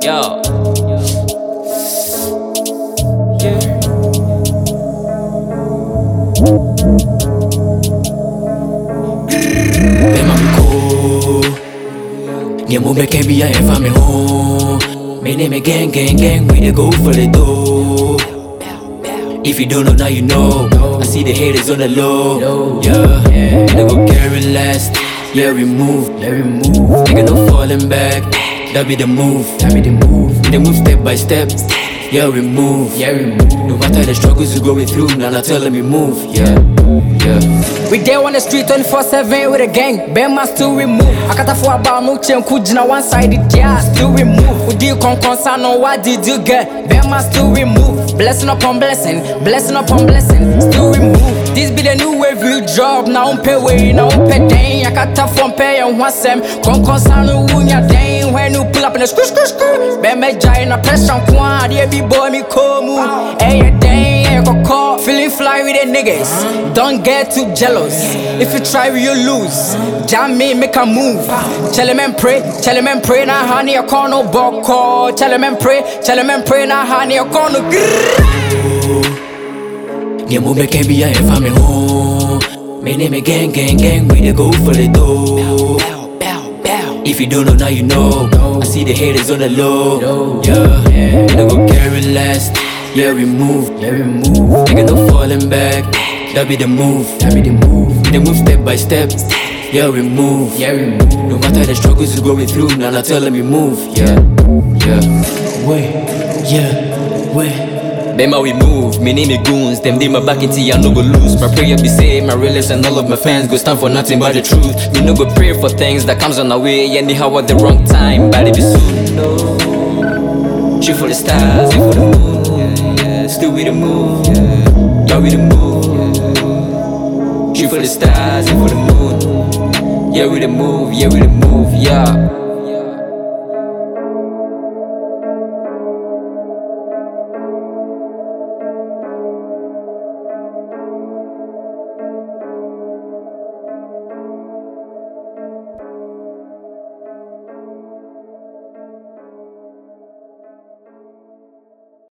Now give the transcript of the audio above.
Yo. Move can be a family home. My name is gang, we dey go for the dough. If you don't know, now you know. I see the haters on the low. Yeah, they go carry last. Yeah, we move. Nigga no falling back. That be the move. They move step by step. Yeah, we move. No matter the struggles we're going through, now tell them we move. Yeah. We there on the street 24/7 with a gang. Bema still remove. Akata for about no chain kujina one side yeah, still remove. We do concern on what did you get? Bema still remove. Blessing upon blessing, still remove. This be the new wave you drop. Now on pay way, now on pay day. Akata from pay and one sem. Concern on your day when you pull up in the screw. Bema jai na pressure on yeah, be boy me come. Hey, day, I go call. Feeling fly with the niggas. Don't get too jealous. If you try, you lose. Jam me, make a move. Tell him and pray. Now, honey, I call no boko. Tell him and pray. Now, honey, I call no. Move can be a family home. My name is gang, we dey go for the dough. If you don't know, now you know. I see the haters on the low. Yeah, they go carry last. Yeah, we move. Nigga no falling back. That be the move. They move step by step. Yeah, we move. No matter the struggles we're going through, now tell them we move. Yeah. Wait. Bema we move, me name is goons. Them day my back into I no go lose. My prayer be saved, my realist and all of my fans go stand for nothing but the truth. Me no go pray for things that comes on our way. Anyhow at the wrong time, but it be soon. No. Shoot for the stars, shoot for the moon. Yeah. Still with the move. Yeah, we the move. Shoot for the stars, shoot for the moon. Yeah, we the move. Yeah.